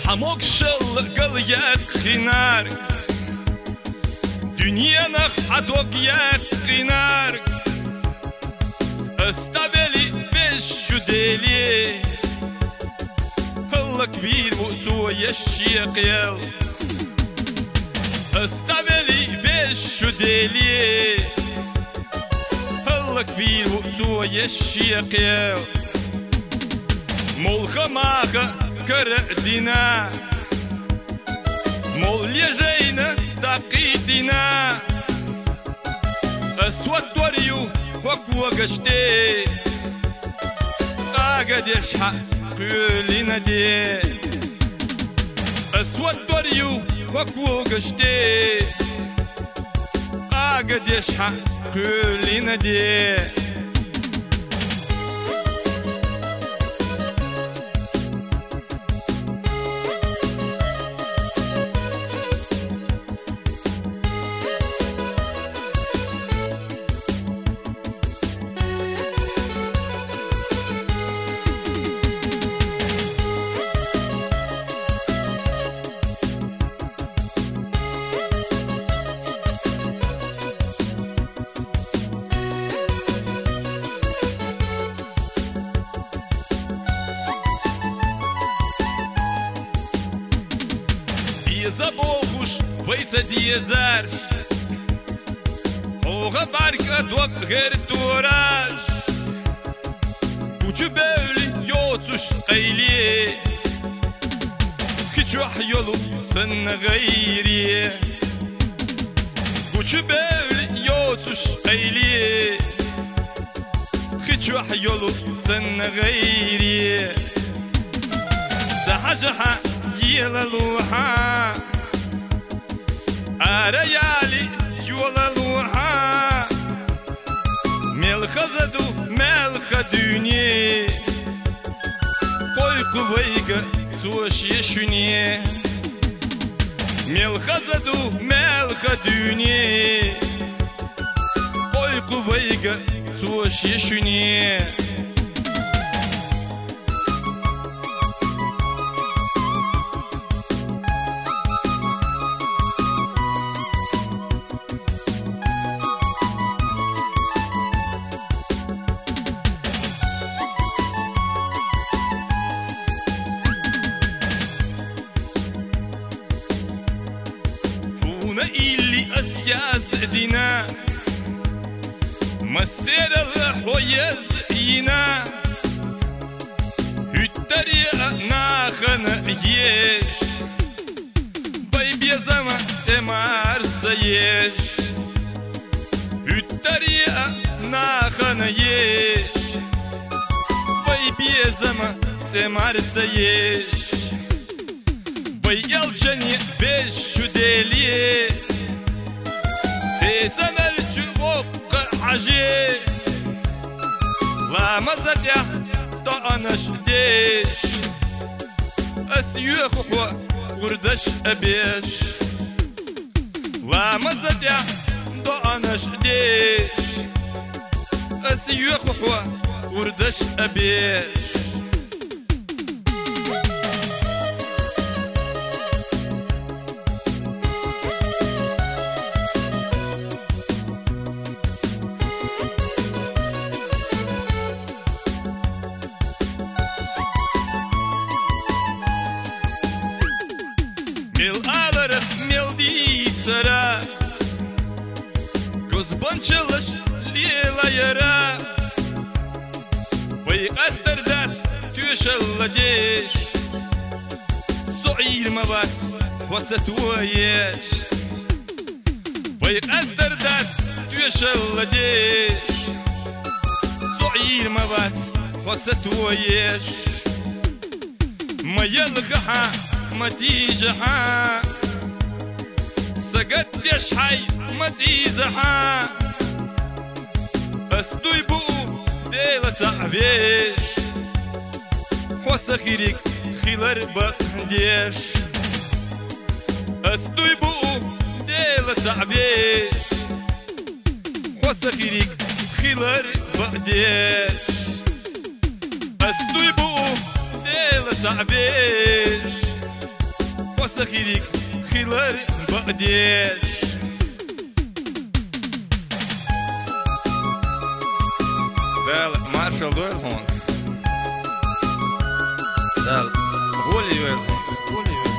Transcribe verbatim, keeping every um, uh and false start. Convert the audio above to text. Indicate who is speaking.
Speaker 1: حموك شل قليات خنار دنيانا حدوك يات خنار استبلي بالشدالي الله كبير وسوى الشيق يال استبلي بالشدالي الله كبير وسوى الشيق يال مول خماخة كردنا مول يجينا تقيتنا أسود وريو وكو قشتي قاقد يشحق قولنا دي أسود وريو وكو قشتي قاقد يشحق قولنا دي Забохуш бейца диезарш Оға барка доп гертураш Кучу бәулі йоцуш әйле Хичуах йолу сын ғайре Кучу бәулі йоцуш әйле Хичуах йолу сын ғайре Сахажаха يلا لوحا أريالي يولا لوحا ملخ زدو ملخ دوني قوي قويقة سوش يشوني ملخ زدو ملخ دوني قوي قويقة سوش يشوني اللي أسياس دينا مسير الحويز ينا الطريقة ناخن يش بيبي زما تمار سيش الطريقة ناخن يش بيبي زما تمار سيش بيالجني بالشدالي سنة الجوق عجي لا مزدع طعنش ديش أسيوخ خوا وردش أبيش لا مزدع طعنش ديش أسيوخ خوا وردش أبيش Mil alırıq, mil diyitsara Kuzbançılış lilayara Bayık astırdat tüşalladеш Su'ir mabat vatsatuayeş Bayık astırdat tüşalladeš Su'ir mabat vatsatuayeş Mayalgha متيجها سقط يشحي متيزها استوي بو ديلا تعبيش وسخيرك خيلر بقديش استوي بو ديلا تعبيش وسخيرك خيلر بقديش استوي بو ديلا تعبيش سخيرك خيلر بقديش Del Marshall Duelhorn Del Holy Duelhorn Holy